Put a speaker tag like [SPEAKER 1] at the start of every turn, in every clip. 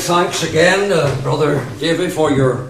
[SPEAKER 1] thanks again, Brother David, for your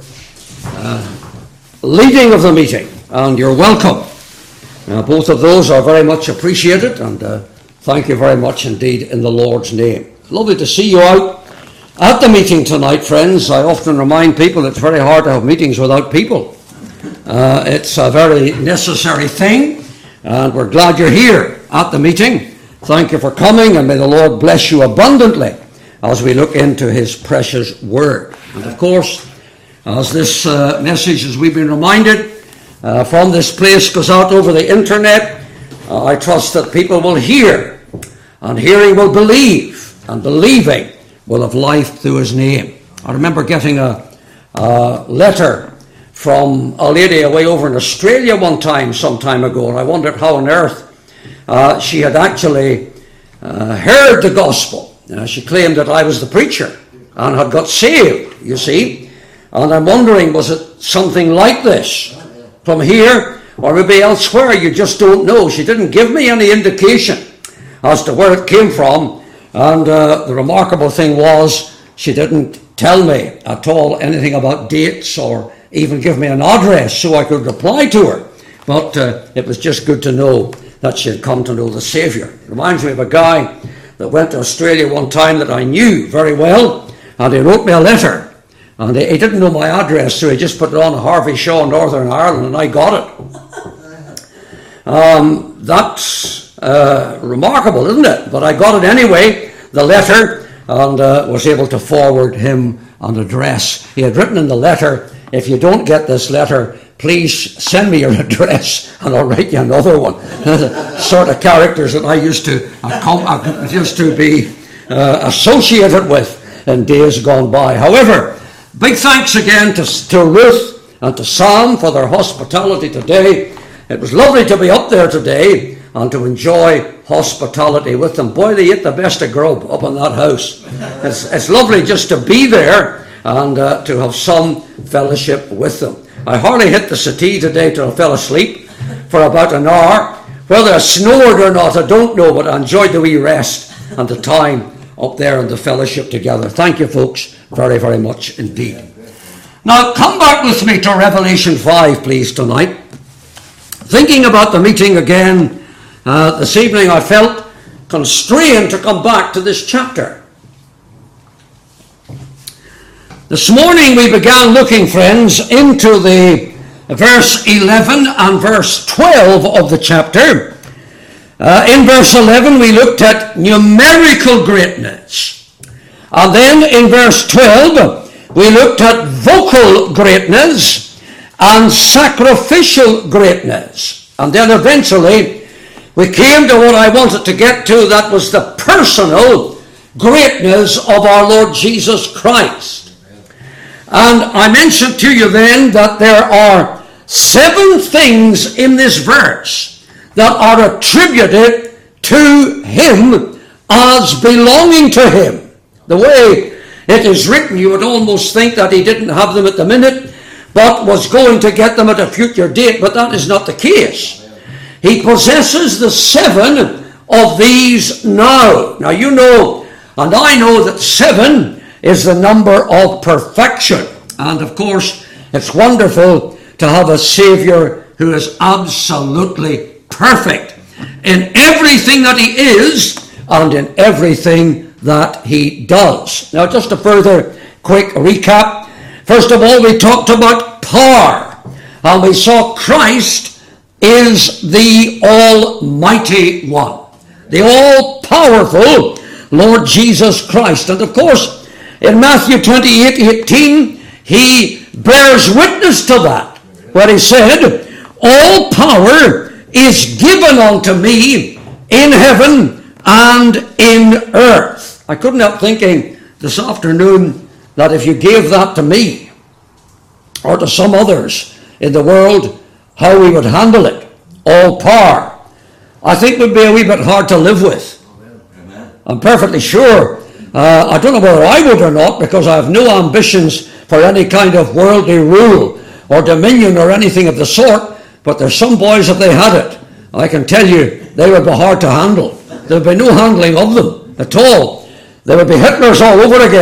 [SPEAKER 1] leading of the meeting and your welcome. Both of those are very much appreciated, and thank you very much indeed in the Lord's name. Lovely to see you out at the meeting tonight, friends. I often remind people it's very hard to have meetings without people. It's a very necessary thing, and we're glad you're here at the meeting. Thank you for coming, and may the Lord bless you abundantly as we look into his precious word. And of course, as this message, as we've been reminded, from this place goes out over the internet, I trust that people will hear, and hearing will believe, and believing will have life through his name. I remember getting a letter from a lady away over in Australia some time ago, and I wondered how on earth she had actually heard the gospel. She claimed that I was the preacher and had got saved, you see. And I'm wondering, was it something like this from here or maybe elsewhere? You just don't know. She didn't give me any indication as to where it came from. And the remarkable thing was she didn't tell me at all anything about dates or even give me an address so I could reply to her. But it was just good to know that she had come to know the Saviour. Reminds me of a guy that went to Australia one time that I knew very well, and he wrote me a letter, and he didn't know my address, so he just put it on Harvey Shaw, Northern Ireland, and I got it. That's remarkable, isn't it? But I got it anyway, the letter, and was able to forward him an address. He had written in the letter, if you don't get this letter, please send me your address and I'll write you another one. Sort of characters that I used to be associated with in days gone by. However, big thanks again to Ruth and to Sam for their hospitality today. It was lovely to be up there today and to enjoy hospitality with them. Boy, they ate the best of grub up in that house. It's lovely just to be there and to have some fellowship with them. I hardly hit the settee today till I fell asleep for about an hour. Whether I snored or not, I don't know, but I enjoyed the wee rest and the time up there and the fellowship together. Thank you, folks, very, very much indeed. Now, come back with me to Revelation 5, please, tonight. Thinking about the meeting again this evening, I felt constrained to come back to this chapter. This morning we began looking, friends, into the verse 11 and verse 12 of the chapter. In verse 11 we looked at numerical greatness. And then in verse 12 we looked at vocal greatness and sacrificial greatness. And then eventually we came to what I wanted to get to, that was the personal greatness of our Lord Jesus Christ. And I mentioned to you then that there are 7 things in this verse that are attributed to him as belonging to him. The way it is written, you would almost think that he didn't have them at the minute, but was going to get them at a future date, but that is not the case. He possesses the 7 of these now. Now you know, and I know that 7 is the number of perfection. And of course, it's wonderful to have a Saviour who is absolutely perfect in everything that he is and in everything that he does. Now, just a further quick recap. First of all, we talked about power, and we saw Christ is the Almighty One, the all-powerful Lord Jesus Christ. And of course, in Matthew 28:18, he bears witness to that, where he said, all power is given unto me in heaven and in earth. I couldn't help thinking this afternoon that if you gave that to me or to some others in the world, how we would handle it. All power, I think, would be a wee bit hard to live with. Amen. I'm perfectly sure. I don't know whether I would or not, because I have no ambitions for any kind of worldly rule or dominion or anything of the sort, but there's some boys, if they had it, I can tell you, they would be hard to handle. There would be no handling of them at all. There would be Hitlers all over again.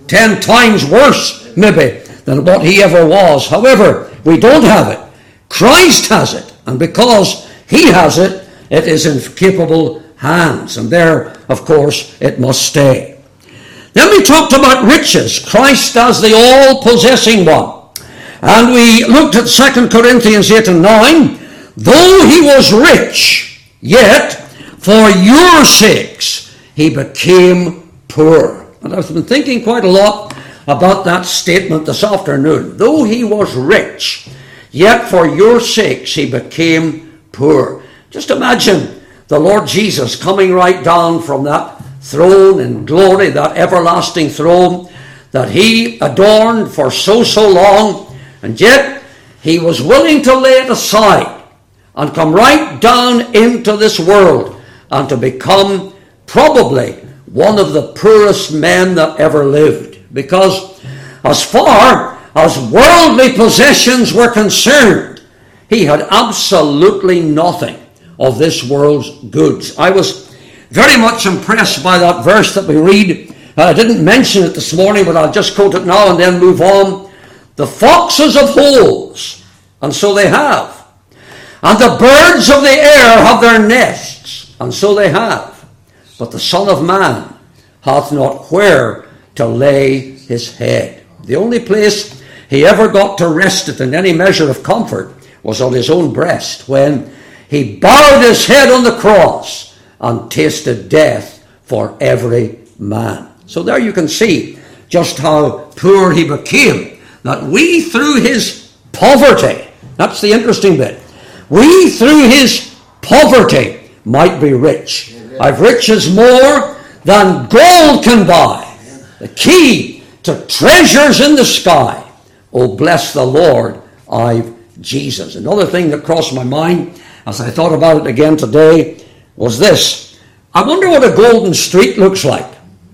[SPEAKER 1] 10 times worse, maybe, than what he ever was. However, we don't have it. Christ has it. And because he has it, it is in capable hands. And there, of course, it must stay. Then we talked about riches. Christ as the all-possessing one. And we looked at 2 Corinthians 8 and 9. Though he was rich, yet for your sakes he became poor. And I've been thinking quite a lot about that statement this afternoon. Though he was rich, yet for your sakes he became poor. Just imagine the Lord Jesus coming right down from that throne in glory, that everlasting throne that he adorned for so long, and yet he was willing to lay it aside and come right down into this world and to become probably one of the poorest men that ever lived. Because as far as worldly possessions were concerned, he had absolutely nothing of this world's goods. I was very much impressed by that verse that we read. I didn't mention it this morning, but I'll just quote it now and then move on. The foxes have holes, and so they have. And the birds of the air have their nests, and so they have. But the Son of Man hath not where to lay his head. The only place he ever got to rest it in any measure of comfort was on his own breast, when he bowed his head on the cross and tasted death for every man. So there you can see just how poor he became, that we through his poverty, that's the interesting bit, we through his poverty might be rich. I've riches more than gold can buy, the key to treasures in the sky. Oh, bless the Lord, I've Jesus. Another thing that crossed my mind as I thought about it again today was this. I wonder what a golden street looks like.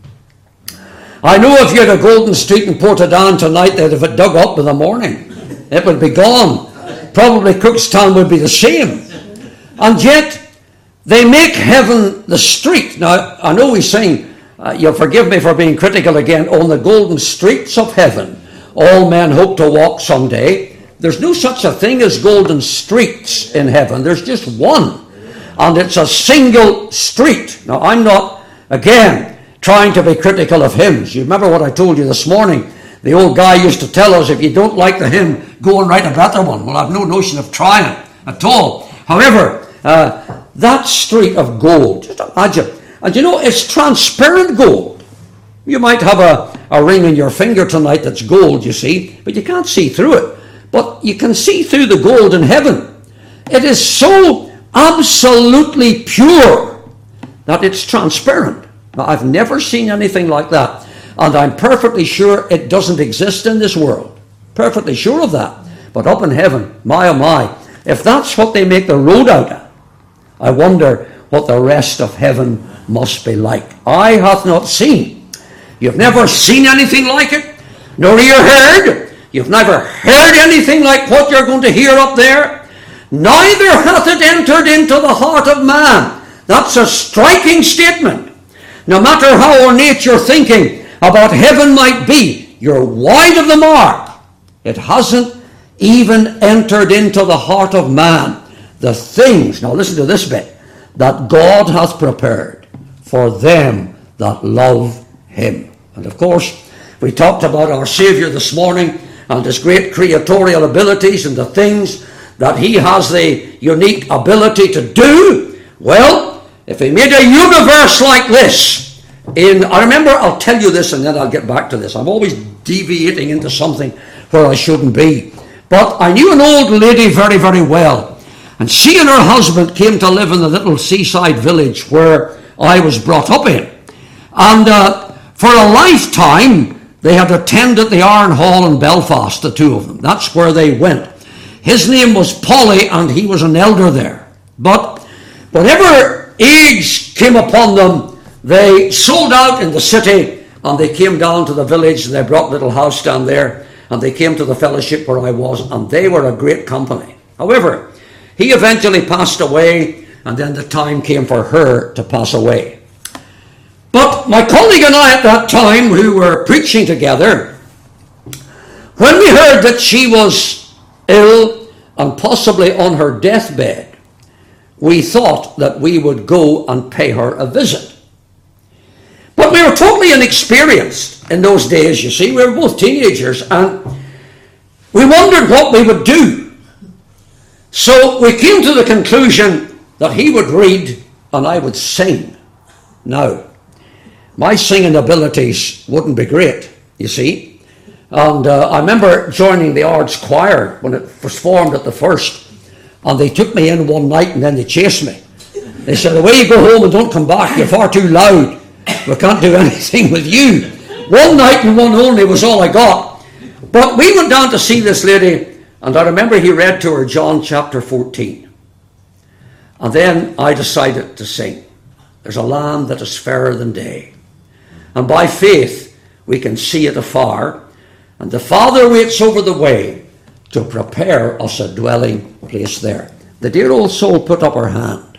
[SPEAKER 1] I know if you had a golden street in Portadown tonight, they'd have it dug up in the morning. It would be gone. Probably Cookstown would be the same. And yet, they make heaven the street. Now, I know we sing, you'll forgive me for being critical again, on the golden streets of heaven, all men hope to walk someday. There's no such a thing as golden streets in heaven. There's just one. And it's a single street. Now, I'm not, again, trying to be critical of hymns. You remember what I told you this morning? The old guy used to tell us, if you don't like the hymn, go and write a better one. Well, I've no notion of trying at all. However, that street of gold, just imagine. And you know, it's transparent gold. You might have a ring on your finger tonight that's gold, you see, but you can't see through it. But you can see through the gold in heaven. It is so absolutely pure that it's transparent. Now, I've never seen anything like that. And I'm perfectly sure it doesn't exist in this world. Perfectly sure of that. But up in heaven, my oh my, if that's what they make the road out of, I wonder what the rest of heaven must be like. Eye hath not seen. You've never seen anything like it, nor ear heard. You've never heard anything like what you're going to hear up there. Neither hath it entered into the heart of man. That's a striking statement. No matter how ornate your thinking about heaven might be, you're wide of the mark. It hasn't even entered into the heart of man the things, now listen to this bit, that God hath prepared for them that love him. And of course, we talked about our Savior this morning and his great creatorial abilities and the things that he has the unique ability to do. Well, if he made a universe like this, I remember, I'll tell you this and then I'll get back to this. I'm always deviating into something where I shouldn't be. But I knew an old lady very, very well. And she and her husband came to live in the little seaside village where I was brought up in. And for a lifetime, they had attended the Iron Hall in Belfast, the two of them. That's where they went. His name was Polly, and he was an elder there. But whenever age came upon them, they sold out in the city, and they came down to the village, and they brought a little house down there, and they came to the fellowship where I was, and they were a great company. However, he eventually passed away, and then the time came for her to pass away. But my colleague and I at that time, who were preaching together, when we heard that she was ill and possibly on her deathbed, we thought that we would go and pay her a visit. But we were totally inexperienced in those days, you see. We were both teenagers, and we wondered what we would do. So we came to the conclusion that he would read and I would sing. Now, my singing abilities wouldn't be great, you see. And I remember joining the Ards Choir when it was formed at the first, and they took me in one night and then they chased me. They said, away you go home and don't come back, you're far too loud. We can't do anything with you. One night and one only was all I got. But we went down to see this lady, and I remember he read to her John chapter 14. And then I decided to sing. There's a Lamb that is fairer than day. And by faith we can see it afar. And the Father waits over the way to prepare us a dwelling place there. The dear old soul put up her hand.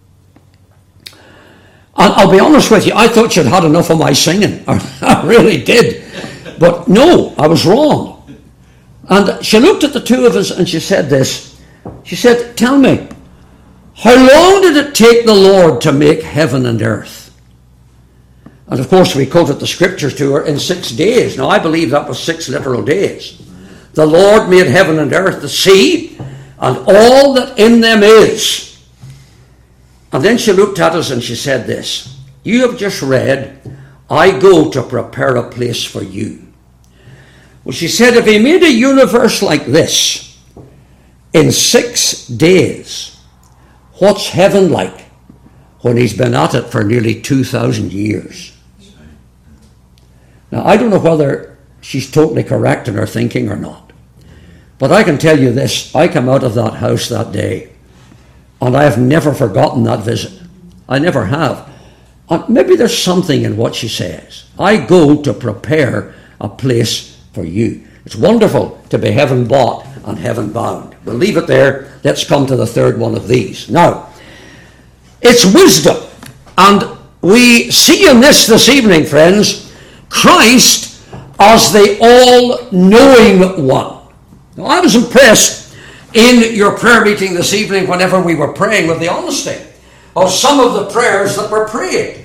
[SPEAKER 1] And I'll be honest with you, I thought she'd had enough of my singing. I really did. But no, I was wrong. And she looked at the two of us and she said this. She said, tell me, how long did it take the Lord to make heaven and earth? And of course we quoted the scriptures to her in 6 days. Now I believe that was 6 literal days. The Lord made heaven and earth, the sea, and all that in them is. And then she looked at us and she said this. You have just read, I go to prepare a place for you. Well, she said, if he made a universe like this in 6 days, what's heaven like when he's been at it for nearly 2,000 years? Now, I don't know whether she's totally correct in her thinking or not. But I can tell you this. I came out of that house that day, and I have never forgotten that visit. I never have. And maybe there's something in what she says. I go to prepare a place for you. It's wonderful to be heaven bought and heaven bound. We'll leave it there. Let's come to the third one of these. Now, it's wisdom. And we see in this evening, friends, Christ as the all-knowing one. Now, I was impressed in your prayer meeting this evening whenever we were praying with the honesty of some of the prayers that were prayed.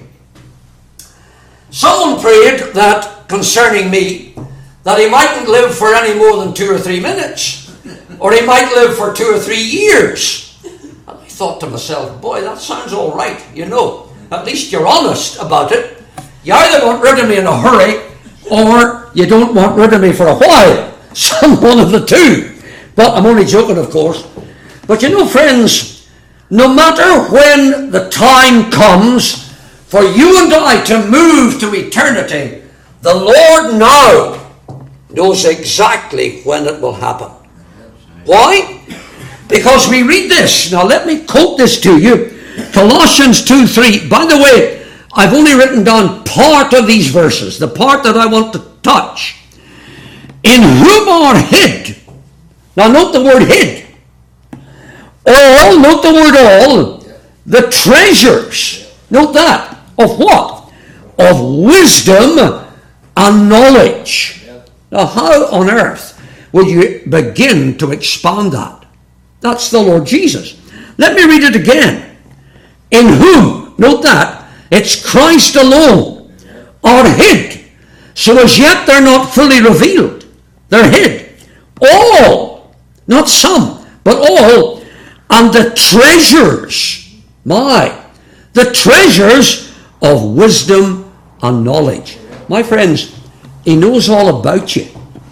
[SPEAKER 1] Someone prayed that, concerning me, that he mightn't live for any more than 2 or 3 minutes, or he might live for 2 or 3 years. And I thought to myself, boy, that sounds all right, you know. At least you're honest about it. You either want rid of me in a hurry, or you don't want rid of me for a while. Some one of the two. But I'm only joking, of course. But you know, friends, no matter when the time comes for you and I to move to eternity, the Lord now knows exactly when it will happen. Why? Because we read this. Now let me quote this to you. Colossians 2:3. By the way, I've only written down part of these verses, the part that I want to touch. In whom are hid. Now note the word hid. All, note the word all, the treasures. Note that. Of what? Of wisdom and knowledge. Now how on earth will you begin to expand that? That's the Lord Jesus. Let me read it again. In whom, note that, it's Christ alone, are hid. So as yet they're not fully revealed. They're hid. All, not some, but all, and the treasures, the treasures of wisdom and knowledge. My friends, he knows all about you.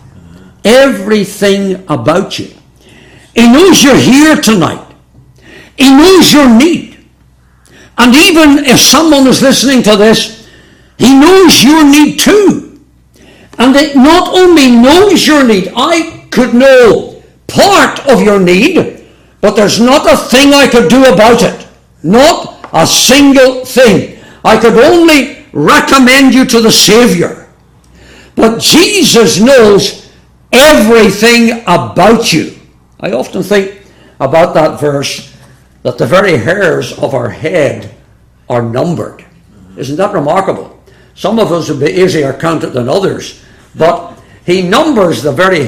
[SPEAKER 1] Everything about you. He knows you're here tonight. He knows your need. And even if someone is listening to this, he knows your need too. And it not only knows your need, I could know part of your need, but there's not a thing I could do about it. Not a single thing. I could only recommend you to the Savior. But Jesus knows everything about you. I often think about that verse, that the very hairs of our head are numbered. Isn't that remarkable? Some of us would be easier counted than others, but he numbers the very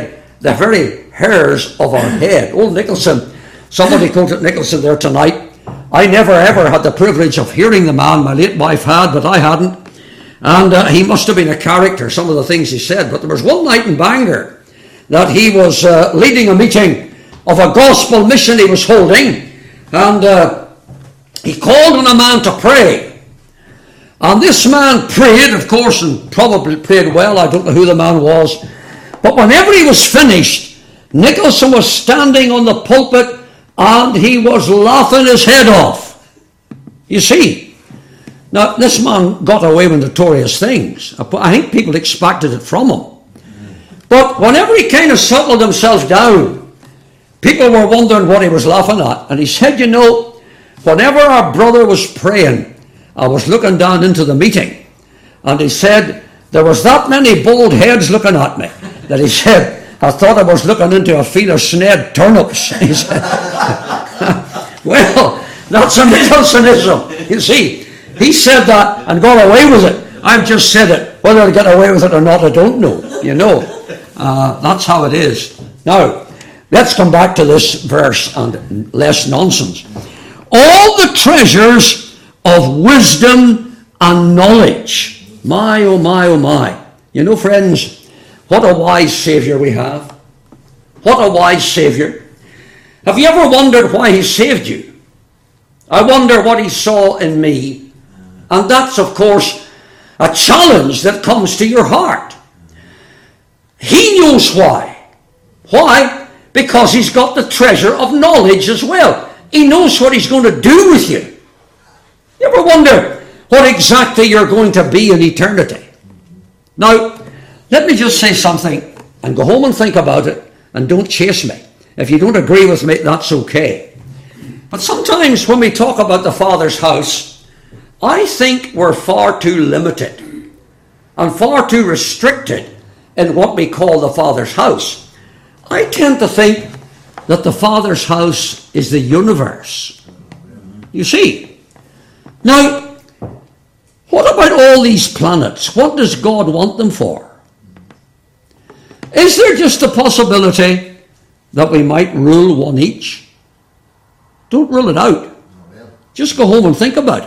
[SPEAKER 1] hairs of our head. Old Nicholson, somebody quoted Nicholson there tonight. I never ever had the privilege of hearing the man. My late wife had, but I hadn't. And he must have been a character, some of the things he said. But there was one night in Bangor that he was leading a meeting of a gospel mission he was holding. And he called on a man to pray. And this man prayed, of course, and probably prayed well. I don't know who the man was. But whenever he was finished, Nicholson was standing on the pulpit and he was laughing his head off. You see, now this man got away with notorious things. I think people expected it from him. But whenever he kind of settled himself down, people were wondering what he was laughing at. And he said, you know, whenever our brother was praying, I was looking down into the meeting, and he said, there was that many bald heads looking at me, that he said, I thought I was looking into a field of snared turnips. He said, well, that's a Nicholsonism. You see, he said that and got away with it. I've just said it. Whether I get away with it or not, I don't know. You know, that's how it is. Now, let's come back to this verse and less nonsense. All the treasures of wisdom and knowledge. My, oh my, oh my. You know, friends, what a wise Saviour we have. What a wise Saviour. Have you ever wondered why he saved you? I wonder what he saw in me. And that's, of course, a challenge that comes to your heart. He knows why. Why? Because he's got the treasure of knowledge as well. He knows what he's going to do with you. You ever wonder what exactly you're going to be in eternity? Now, let me just say something and go home and think about it, and don't chase me. If you don't agree with me, that's okay. But sometimes when we talk about the Father's house, I think we're far too limited and far too restricted in what we call the Father's house. I tend to think that the Father's house is the universe. You see? Now, what about all these planets? What does God want them for? Is there just a possibility that we might rule one each? Don't rule it out. Just go home and think about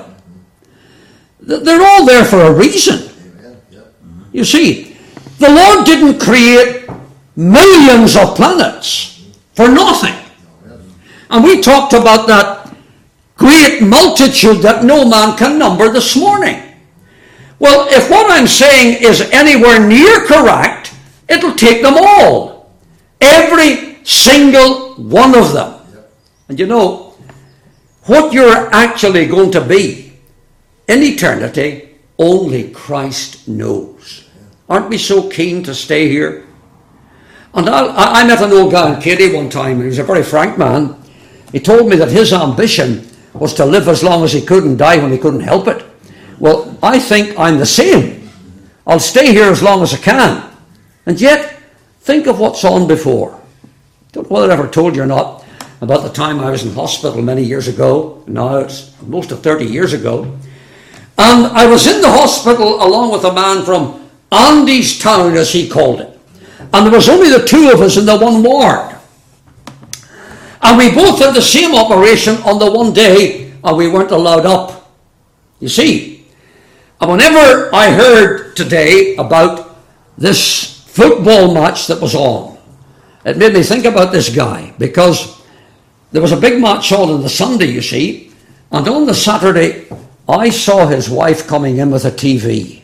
[SPEAKER 1] it. They're all there for a reason. You see, the Lord didn't create millions of planets for nothing. And we talked about that great multitude that no man can number this morning. Well, if what I'm saying is anywhere near correct, it'll take them all. Every single one of them. And you know, what you're actually going to be in eternity, only Christ knows. Aren't we so keen to stay here? And I met an old guy in Katy one time, and he was a very frank man. He told me that his ambition was to live as long as he could and die when he couldn't help it. Well, I think I'm the same. I'll stay here as long as I can. And yet, think of what's on before. Don't know whether I ever told you or not about the time I was in hospital many years ago. Now it's most of 30 years ago. And I was in the hospital along with a man from Andy's Town, as he called it. And there was only the two of us in the one ward. And we both had the same operation on the one day, and we weren't allowed up. You see, and whenever I heard today about this football match that was on, it made me think about this guy, because there was a big match on the Sunday, you see, and on the Saturday, I saw his wife coming in with a TV.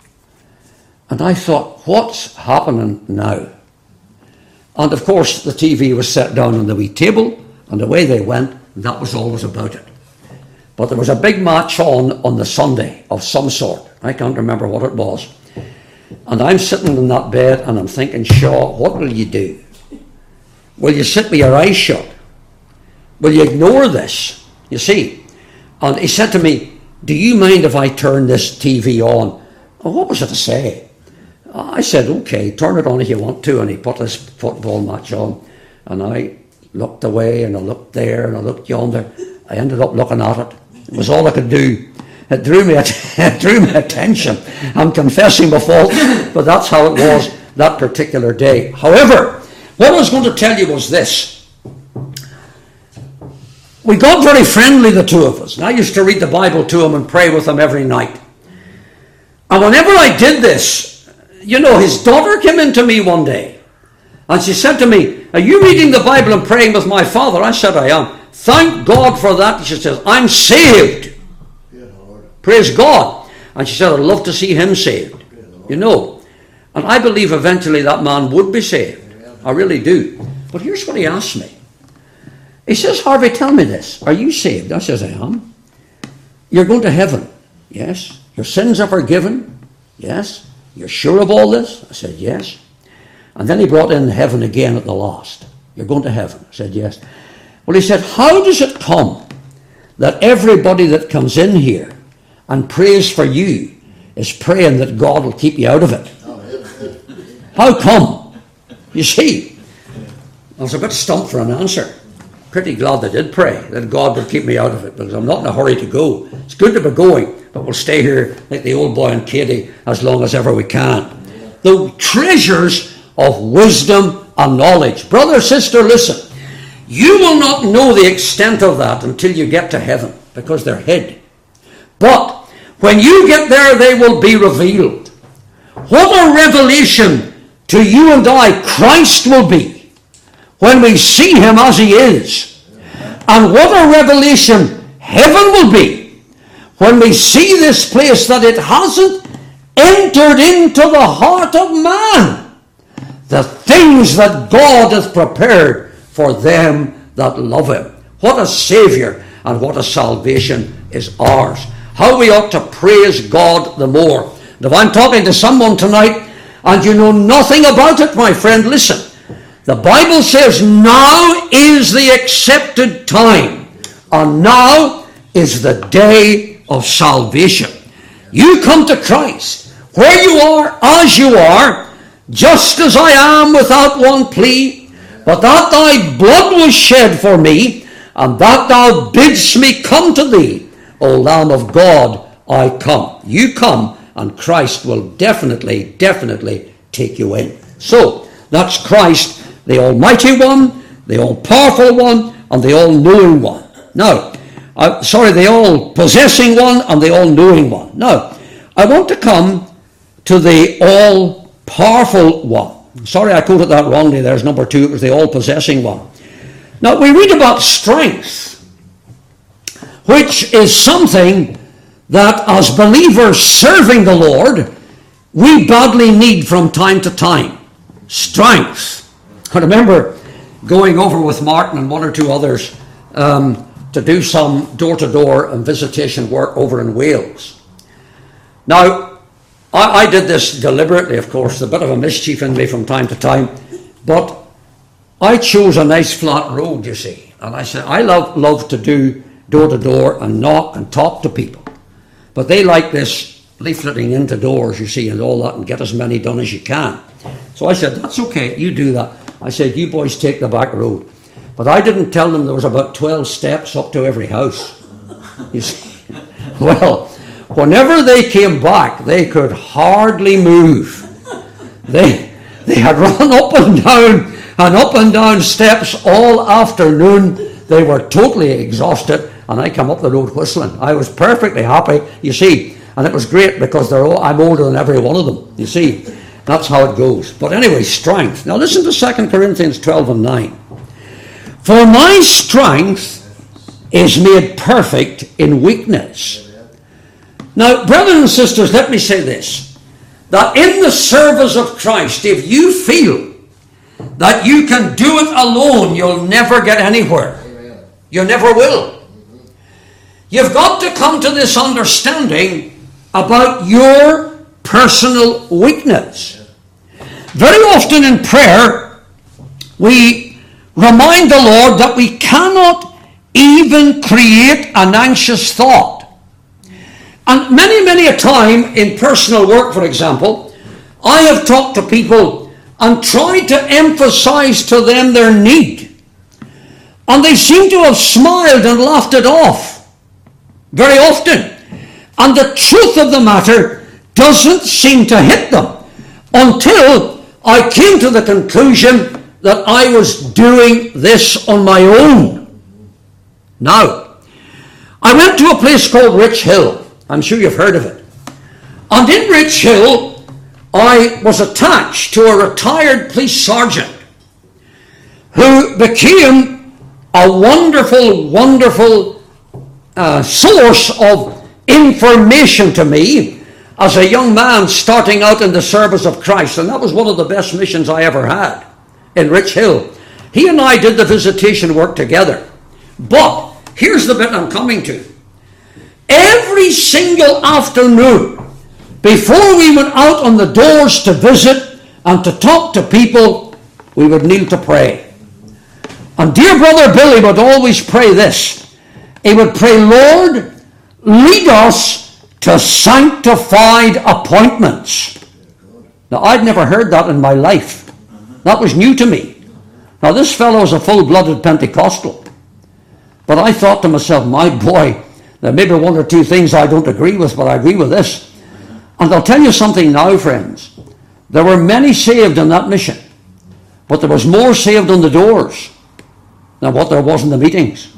[SPEAKER 1] And I thought, what's happening now? And of course, the TV was set down on the wee table, and away they went, and that was always about it. But there was a big match on the Sunday of some sort. I can't remember what it was. And I'm sitting in that bed, and I'm thinking, Shaw, what will you do? Will you sit with your eyes shut? Will you ignore this? You see? And he said to me, do you mind if I turn this TV on? Oh, what was it to say? I said, okay, turn it on if you want to. And he put this football match on. And I looked away, and I looked there, and I looked yonder. I ended up looking at it. It was all I could do. it drew me attention. I'm confessing my fault, but that's how it was that particular day. However, what I was going to tell you was this. We got very friendly, the two of us. And I used to read the Bible to him and pray with him every night. And whenever I did this, his daughter came in to me one day. And she said to me, "Are you reading the Bible and praying with my father?" I said, "I am." "Thank God for that." She says, "I'm saved." Praise God. And she said, "I'd love to see him saved." And I believe eventually that man would be saved. I really do. But here's what he asked me. He says, "Harvey, tell me this. Are you saved?" I says, "I am." "You're going to heaven?" "Yes." "Your sins are forgiven?" "Yes." "You're sure of all this?" I said, "Yes." And then he brought in heaven again at the last. "You're going to heaven?" I said, "Yes." Well, he said, "How does it come that everybody that comes in here and prays for you is praying that God will keep you out of it?" How come? You see, I was a bit stumped for an answer. Pretty glad they did pray that God would keep me out of it, because I'm not in a hurry to go. It's good to be going, but we'll stay here like the old boy and Katie as long as ever we can. The treasures of wisdom and knowledge. Brother, sister, listen. You will not know the extent of that until you get to heaven, because they're hid. But when you get there, they will be revealed. What a revelation to you and I Christ will be when we see him as he is. And what a revelation heaven will be when we see this place that it hasn't entered into the heart of man. The things that God hath prepared for them that love him. What a Saviour and what a salvation is ours. How we ought to praise God the more. And if I'm talking to someone tonight and you know nothing about it, my friend, listen. The Bible says now is the accepted time, and now is the day of salvation. You come to Christ where you are, as you are, just as I am, without one plea, but that thy blood was shed for me, and that thou bidst me come to thee. O Lamb of God, I come. You come, and Christ will definitely take you in. So, that's Christ, the Almighty One, the All-Powerful One, and the All-Knowing One. Now, the All-Possessing One and the All-Knowing One. Now, I want to come to the All-Powerful One. Sorry, I quoted that wrongly. There's number 2. It was the All-Possessing One. Now, we read about strength, which is something that as believers serving the Lord, we badly need from time to time. Strength. I remember going over with Martin and one or two others to do some door-to-door and visitation work over in Wales. Now, I did this deliberately, of course, a bit of a mischief in me from time to time, but I chose a nice flat road, you see, and I said, I love to do door-to-door and knock and talk to people, but they like this leafleting into doors, you see, and all that, and get as many done as you can. So I said, that's okay, you do that. I said, you boys take the back road. But I didn't tell them there was about 12 steps up to every house. You see? Well, whenever they came back, they could hardly move. They had run up and down steps all afternoon. They were totally exhausted, and I come up the road whistling. I was perfectly happy, you see, and it was great because I'm older than every one of them, you see. That's how it goes. But anyway, strength. Now listen to 2 Corinthians 12 and 9. For my strength is made perfect in weakness. Now, brothers and sisters, let me say this. That in the service of Christ, if you feel that you can do it alone, you'll never get anywhere. You never will. You've got to come to this understanding about your personal weakness. Very often in prayer, we remind the Lord that we cannot even create an anxious thought. And many a time in personal work, for example, I have talked to people and tried to emphasize to them their need. And they seem to have smiled and laughed it off very often. And the truth of the matter doesn't seem to hit them until I came to the conclusion that I was doing this on my own. Now, I went to a place called Rich Hill. I'm sure you've heard of it. And in Rich Hill, I was attached to a retired police sergeant who became a wonderful, wonderful source of information to me as a young man starting out in the service of Christ. And that was one of the best missions I ever had in Rich Hill. He and I did the visitation work together. But here's the bit I'm coming to. Every single afternoon, before we went out on the doors to visit and to talk to people, we would kneel to pray. And dear brother Billy would always pray this. He would pray, Lord, lead us to sanctified appointments. Now, I'd never heard that in my life. That was new to me. Now, this fellow is a full-blooded Pentecostal. But I thought to myself, my boy, there may be one or two things I don't agree with, but I agree with this. And I'll tell you something now, friends. There were many saved in that mission. But there was more saved on the doors than what there was in the meetings.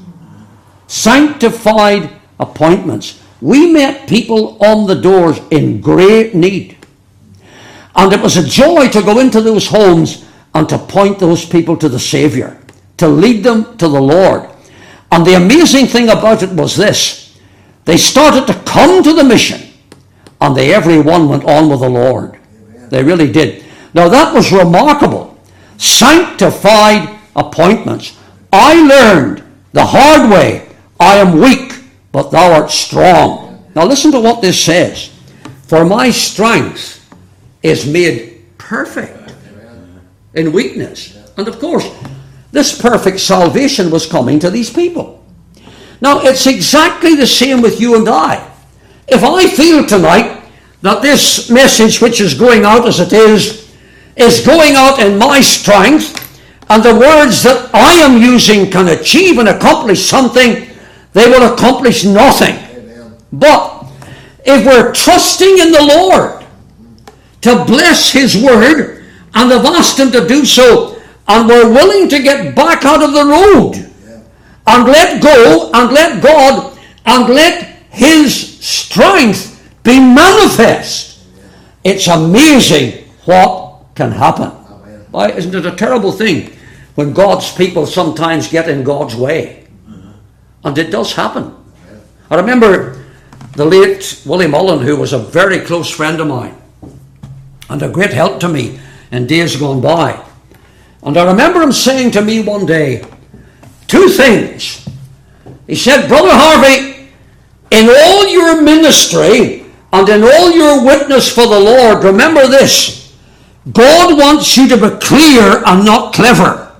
[SPEAKER 1] Sanctified appointments. We met people on the doors in great need. And it was a joy to go into those homes and to point those people to the Savior, to lead them to the Lord. And the amazing thing about it was this. They started to come to the mission, and everyone went on with the Lord. Amen. They really did. Now that was remarkable. Sanctified appointments. I learned the hard way. I am weak, but thou art strong. Now listen to what this says. For my strength is made perfect in weakness. And of course, this perfect salvation was coming to these people. Now, it's exactly the same with you and I. If I feel tonight that this message which is going out as it is going out in my strength, and the words that I am using can achieve and accomplish something, they will accomplish nothing. Amen. But if we're trusting in the Lord to bless His word, and have asked Him to do so, and we're willing to get back out of the road and let go and let God and let His strength be manifest, it's amazing what can happen. Why, isn't it a terrible thing when God's people sometimes get in God's way? And it does happen. I remember the late Willie Mullen, who was a very close friend of mine and a great help to me in days gone by. And I remember him saying to me one day, two things. He said, Brother Harvey, in all your ministry and in all your witness for the Lord, remember this. God wants you to be clear and not clever.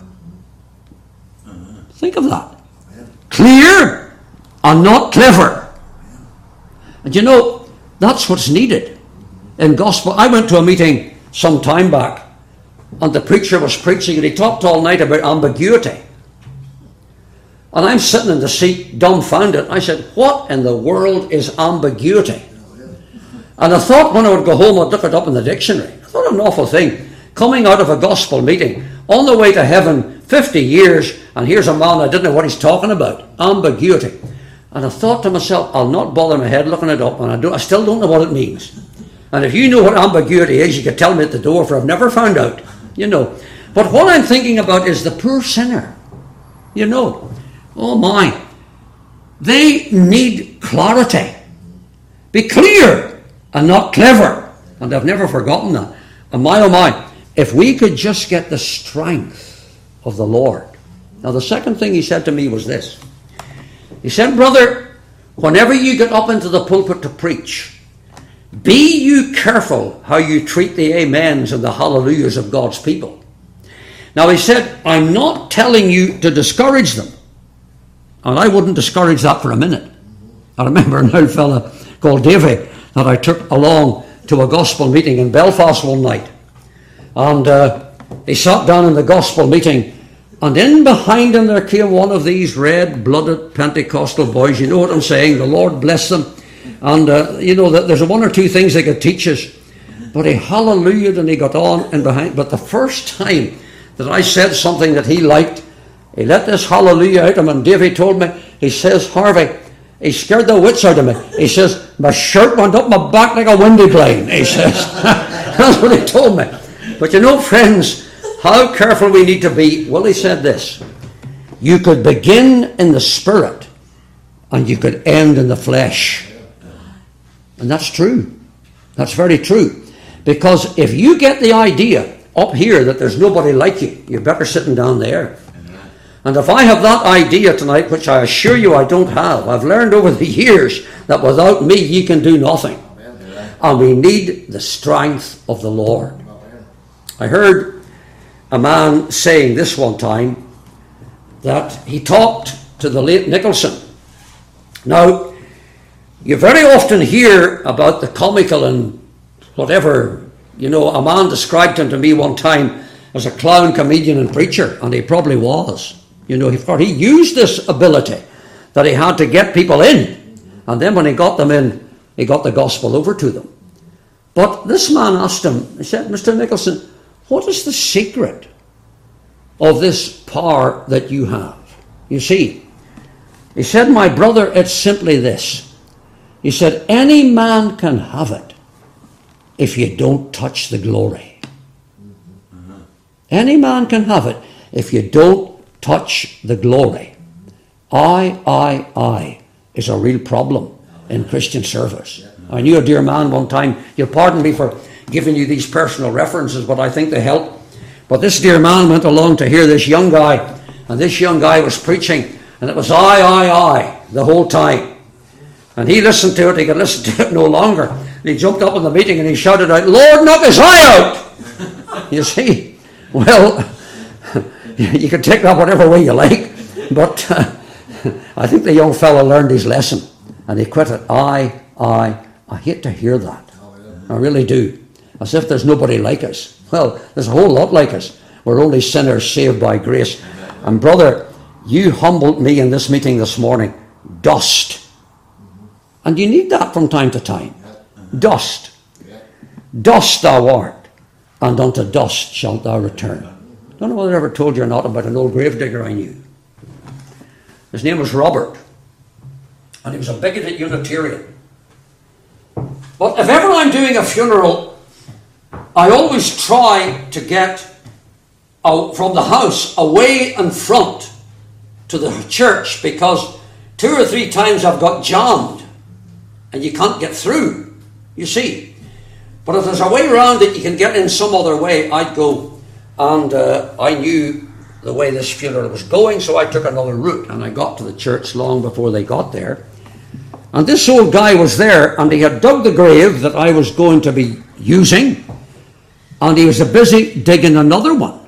[SPEAKER 1] Think of that. Clear and not clever. And you know, that's what's needed in gospel. I went to a meeting some time back, and the preacher was preaching, and he talked all night about ambiguity. And I'm sitting in the seat, dumbfounded. I said, what in the world is ambiguity? And I thought when I would go home, I'd look it up in the dictionary. I thought, an awful thing. Coming out of a gospel meeting, on the way to heaven, 50 years, and here's a man, I didn't know what he's talking about. Ambiguity. And I thought to myself, I'll not bother my head looking it up, and I still don't know what it means. And if you know what ambiguity is, you could tell me at the door, for I've never found out. You know. But what I'm thinking about is the poor sinner. You know. Oh my. They need clarity. Be clear and not clever. And I've never forgotten that. And my oh my, if we could just get the strength of the Lord. Now the second thing he said to me was this. He said, brother, whenever you get up into the pulpit to preach, be you careful how you treat the amens and the hallelujahs of God's people. Now he said, I'm not telling you to discourage them. And I wouldn't discourage that for a minute. I remember an old fella called Davy that I took along to a gospel meeting in Belfast one night. And he sat down in the gospel meeting, and in behind him there came one of these red-blooded Pentecostal boys. You know what I'm saying? The Lord bless them. And, there's one or two things they could teach us. But he hallelujah'd and he got on and behind. But the first time that I said something that he liked, he let this hallelujah out of him. And Davey told me, he says, Harvey, he scared the wits out of me. He says, my shirt went up my back like a windy blade. He says, that's what he told me. But friends, how careful we need to be. Well, he said this, you could begin in the spirit and you could end in the flesh. And that's true. That's very true. Because if you get the idea up here that there's nobody like you, you're better sitting down there. And if I have that idea tonight, which I assure you I don't have, I've learned over the years that without me ye can do nothing. And we need the strength of the Lord. I heard a man saying this one time, that he talked to the late Nicholson. Now, you very often hear about the comical and whatever. A man described him to me one time as a clown comedian and preacher, and he probably was. He used this ability that he had to get people in, and then when he got them in, he got the gospel over to them. But this man asked him, he said, Mr. Nicholson, what is the secret of this power that you have? You see, he said, my brother, it's simply this. He said, any man can have it if you don't touch the glory. Any man can have it if you don't touch the glory. I is a real problem in Christian service. I knew a dear man one time, you'll pardon me for giving you these personal references, but I think they help. But this dear man went along to hear this young guy, and this young guy was preaching, and it was I the whole time. And he listened to it, he could listen to it no longer. And he jumped up in the meeting and he shouted out, Lord, knock his eye out! You see, well, you can take that whatever way you like, but I think the young fellow learned his lesson, and he quit it. I hate to hear that. I really do. As if there's nobody like us. Well, there's a whole lot like us. We're only sinners saved by grace. And brother, you humbled me in this meeting this morning. Dust. And you need that from time to time. Dust. Dust thou art, and unto dust shalt thou return. I don't know whether I ever told you or not about an old gravedigger I knew. His name was Robert. And he was a bigoted Unitarian. But if ever I'm doing a funeral, I always try to get out from the house away in front to the church, because 2 or 3 times I've got jammed and you can't get through, you see. But if there's a way around that you can get in some other way, I'd go. And I knew the way this funeral was going, so I took another route, and I got to the church long before they got there. And this old guy was there, and he had dug the grave that I was going to be using, and he was busy digging another one.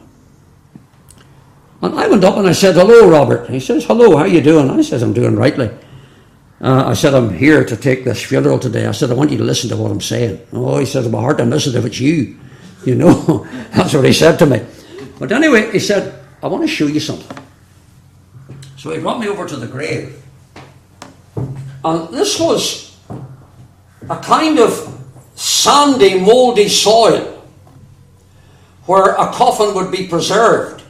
[SPEAKER 1] And I went up and I said, hello, Robert. He says, hello, how you doing? I said, I'm doing rightly. I said, I'm here to take this funeral today. I said, I want you to listen to what I'm saying. Oh, he says, I'm hard to miss it if it's you. That's what he said to me. But anyway, he said, I want to show you something. So he brought me over to the grave. And this was a kind of sandy, mouldy soil where a coffin would be preserved.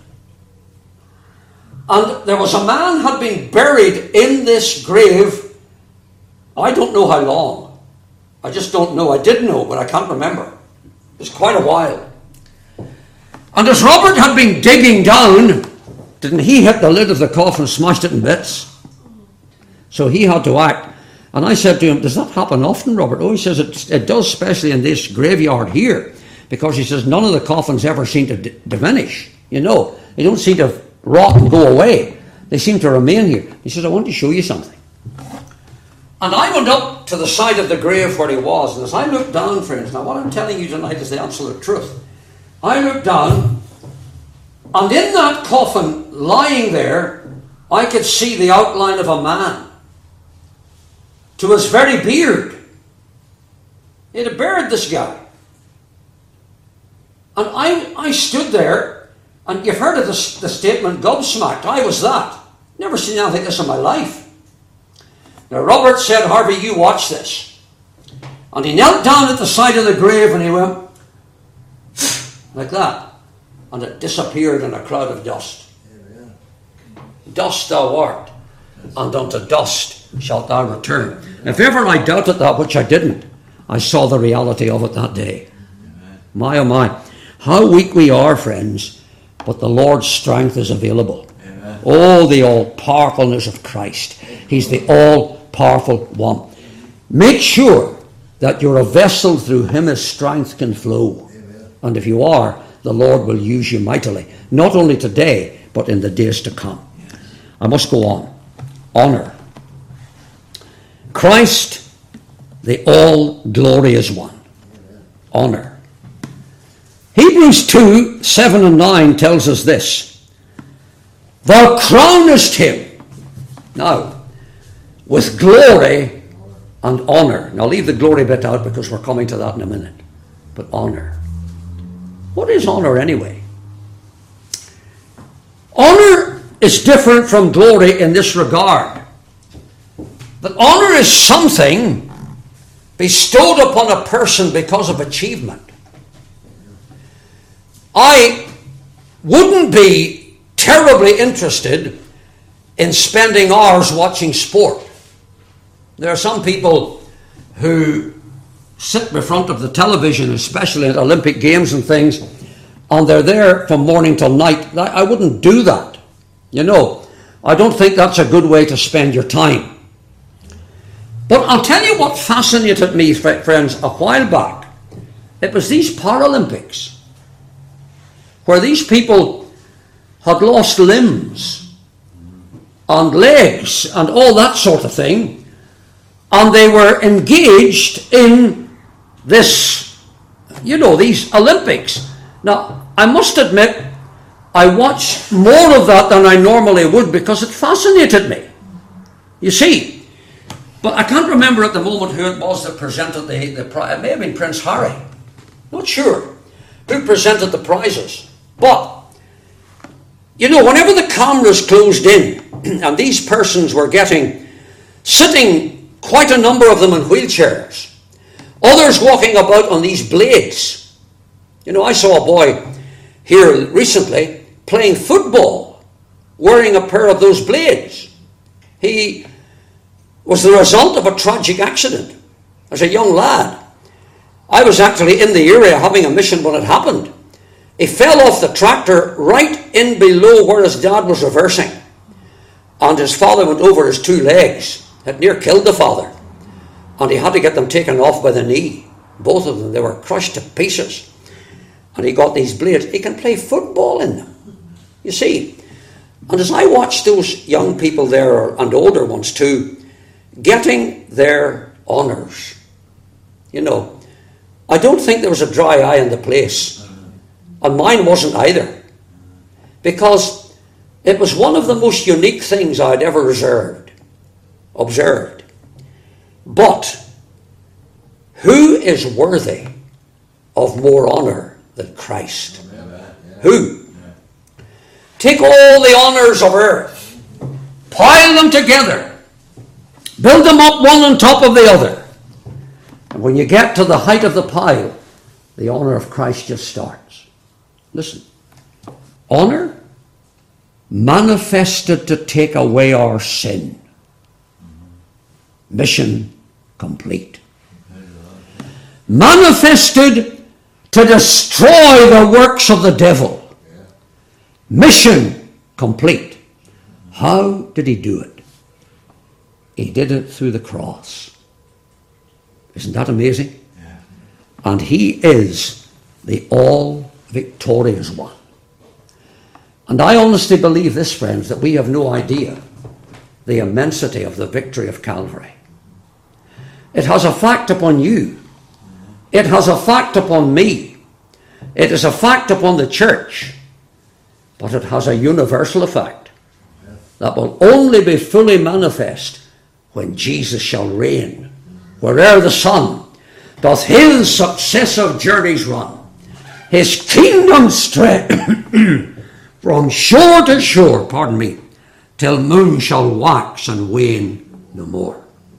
[SPEAKER 1] And there was a man had been buried in this grave. I don't know how long. I just don't know. I did know, but I can't remember. It was quite a while. And as Robert had been digging down, didn't he hit the lid of the coffin, smashed it in bits? So he had to act. And I said to him, does that happen often, Robert? Oh, he says, it does, especially in this graveyard here. Because he says, none of the coffins ever seem to diminish. They don't seem to rot and go away. They seem to remain here. He says, I want to show you something. And I went up to the side of the grave where he was. And as I looked down, friends, now what I'm telling you tonight is the absolute truth. I looked down, and in that coffin, lying there, I could see the outline of a man. To his very beard. He had a beard, this guy. And I stood there, and you've heard of the statement, gobsmacked. I was that. Never seen anything like this in my life. Now Robert said, Harvey, you watch this. And he knelt down at the side of the grave and he went like that. And it disappeared in a cloud of dust. Amen. Dust thou art, and unto dust shalt thou return. If ever I doubted that, which I didn't, I saw the reality of it that day. Amen. My, oh my. How weak we are, friends, but the Lord's strength is available. Amen. Oh, the all-powerfulness of Christ. He's the all-powerful one. Make sure that you're a vessel through him his strength can flow. Amen. And if you are, the Lord will use you mightily, not only today, but in the days to come. Yes. I must go on. Honor. Christ, the all-glorious one. Amen. Honor. Hebrews 2, 7 and 9 tells us this. Thou crownest him, now, with glory and honor. Now leave the glory bit out because we're coming to that in a minute. But honor. What is honor anyway? Honor is different from glory in this regard. That honor is something bestowed upon a person because of achievement. I wouldn't be terribly interested in spending hours watching sport. There are some people who sit in front of the television, especially at Olympic Games and things, and they're there from morning till night. I wouldn't do that. You know, I don't think that's a good way to spend your time. But I'll tell you what fascinated me, friends, a while back. It was these Paralympics, where these people had lost limbs and legs and all that sort of thing, and they were engaged in this, you know, these Olympics. Now, I must admit, I watched more of that than I normally would because it fascinated me. You see, but I can't remember at the moment who it was that presented the prize. It may have been Prince Harry. Not sure who presented the prizes. But, you know, whenever the cameras closed in, and these persons were sitting, quite a number of them in wheelchairs, others walking about on these blades. You know, I saw a boy here recently playing football, wearing a pair of those blades. He was the result of a tragic accident as a young lad. I was actually in the area having a mission when it happened. He fell off the tractor right in below where his dad was reversing. And his father went over his two legs. It near killed the father. And he had to get them taken off by the knee. Both of them, they were crushed to pieces. And he got these blades. He can play football in them. You see. And as I watched those young people there, and older ones too, getting their honours, you know, I don't think there was a dry eye in the place. And mine wasn't either. Because it was one of the most unique things I'd ever observed. But who is worthy of more honour than Christ? Who? Take all the honours of earth, pile them together, build them up one on top of the other. And when you get to the height of the pile, the honour of Christ just starts. Listen, honour manifested to take away our sin. Mission complete. Manifested to destroy the works of the devil. Mission complete. How did he do it? He did it through the cross. Isn't that amazing? And he is the all-victorious one. And I honestly believe this, friends, that we have no idea the immensity of the victory of Calvary. It has a fact upon you. It has a fact upon me. It is a fact upon the church. But it has a universal effect that will only be fully manifest when Jesus shall reign, where'er the sun doth his successive journeys run. His kingdom stretch from shore to shore, till moon shall wax and wane no more.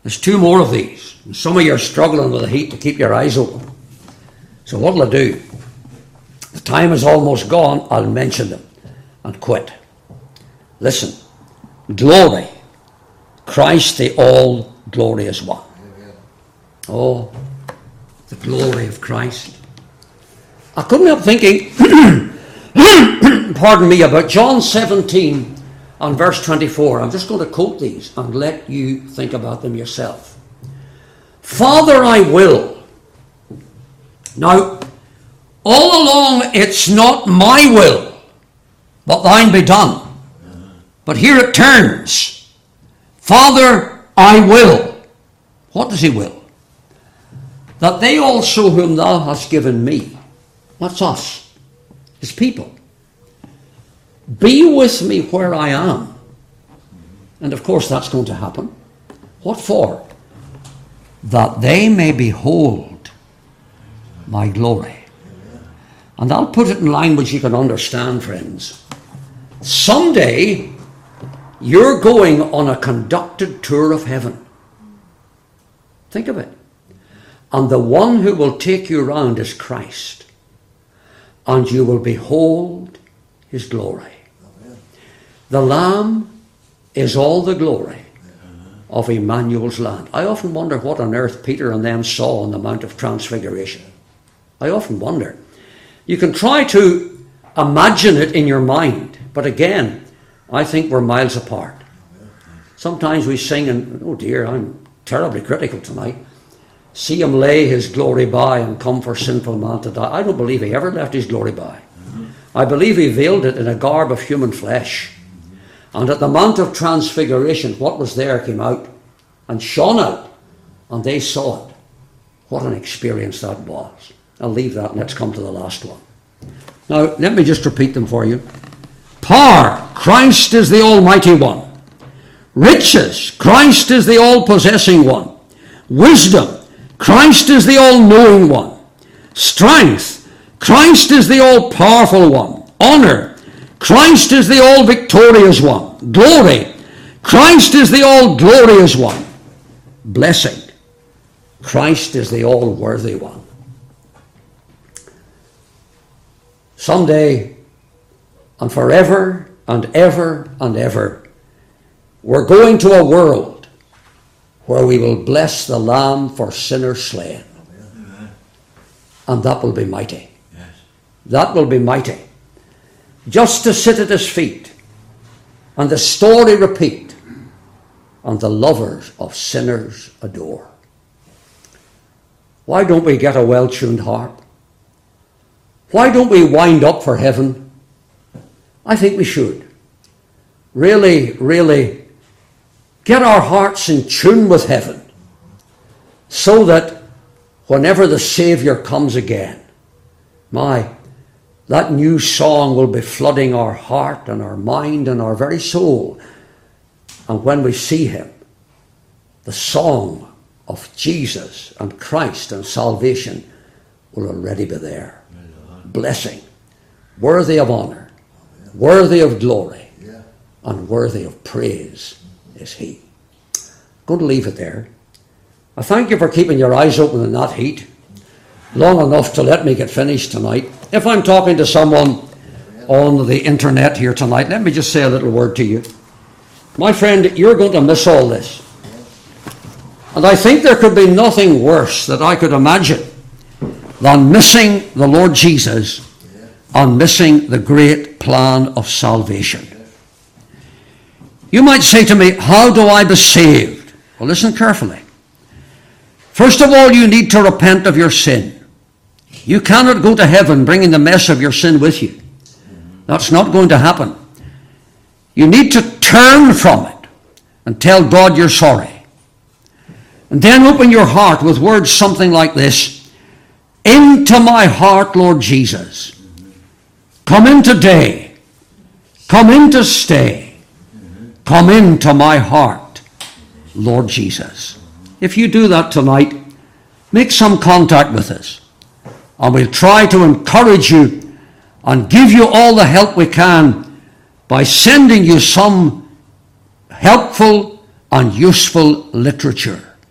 [SPEAKER 1] There's two more of these. And some of you are struggling with the heat to keep your eyes open. So what'll I do? The time is almost gone. I'll mention them and quit. Listen. Glory. Christ the all-glorious one. Oh, the glory of Christ. I couldn't help thinking, pardon me, about John 17 and verse 24. I'm just going to quote these and let you think about them yourself. Father, I will. Now, all along it's not my will, but thine be done. But here it turns. Father, I will. What does he will? That they also whom thou hast given me, that's us, his people, be with me where I am. And of course that's going to happen. What for? That they may behold my glory. And I'll put it in language you can understand, friends. Someday you're going on a conducted tour of heaven. Think of it. And the one who will take you round is Christ. And you will behold his glory. The Lamb is all the glory of Emmanuel's land. I often wonder what on earth Peter and them saw on the Mount of Transfiguration. I often wonder. You can try to imagine it in your mind, but again, I think we're miles apart. Sometimes we sing, and oh dear, I'm terribly critical tonight. See him lay his glory by and come for sinful man to die. I don't believe he ever left his glory by. I believe he veiled it in a garb of human flesh. And at the Mount of Transfiguration, what was there came out and shone out, and they saw it. What an experience that was. I'll leave that and let's come to the last one. Now, let me just repeat them for you. Power, Christ is the Almighty One. Riches, Christ is the all-possessing one. Wisdom, Christ is the all-knowing one. Strength, Christ is the all-powerful one. Honor, Christ is the all-victorious one. Glory, Christ is the all-glorious one. Blessing, Christ is the all-worthy one. Someday, and forever and ever and ever, we're going to a world where we will bless the Lamb for sinners slain. Amen. And that will be mighty. Yes. That will be mighty. Just to sit at his feet and the story repeat and the lovers of sinners adore. Why don't we get a well-tuned harp? Why don't we wind up for heaven? I think we should. Really, really get our hearts in tune with heaven so that whenever the Saviour comes again, that new song will be flooding our heart and our mind and our very soul. And when we see him, the song of Jesus and Christ and salvation will already be there. Blessing, worthy of honour, worthy of glory, and worthy of praise is he. I'm going to leave it there. I thank you for keeping your eyes open in that heat long enough to let me get finished tonight. If I'm talking to someone on the internet here tonight, let me just say a little word to you. My friend, you're going to miss all this. And I think there could be nothing worse that I could imagine than missing the Lord Jesus and missing the great plan of salvation. You might say to me, how do I be saved? Well, listen carefully. First of all, you need to repent of your sin. You cannot go to heaven bringing the mess of your sin with you. That's not going to happen. You need to turn from it and tell God you're sorry. And then open your heart with words something like this: into my heart, Lord Jesus. Come in today. Come in to stay. Come into my heart, Lord Jesus. If you do that tonight, make some contact with us. And we'll try to encourage you and give you all the help we can by sending you some helpful and useful literature.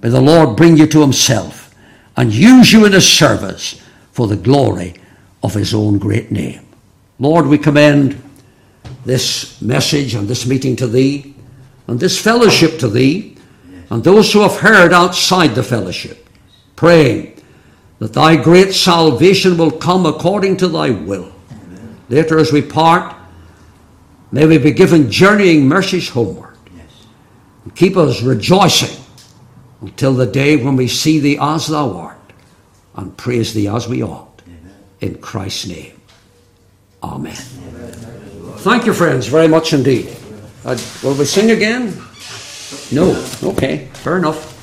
[SPEAKER 1] May the Lord bring you to himself and use you in his service for the glory of his own great name. Lord, we commend this message and this meeting to thee, and this fellowship to thee, and those who have heard outside the fellowship, praying that thy great salvation will come according to thy will. Amen. Later as we part, may we be given journeying mercies homeward. Yes. And keep us rejoicing until the day when we see thee as thou art and praise thee as we ought. Amen. In Christ's name. Amen. Amen. Thank you, friends, very much indeed. Will we sing again? No. Okay, fair enough.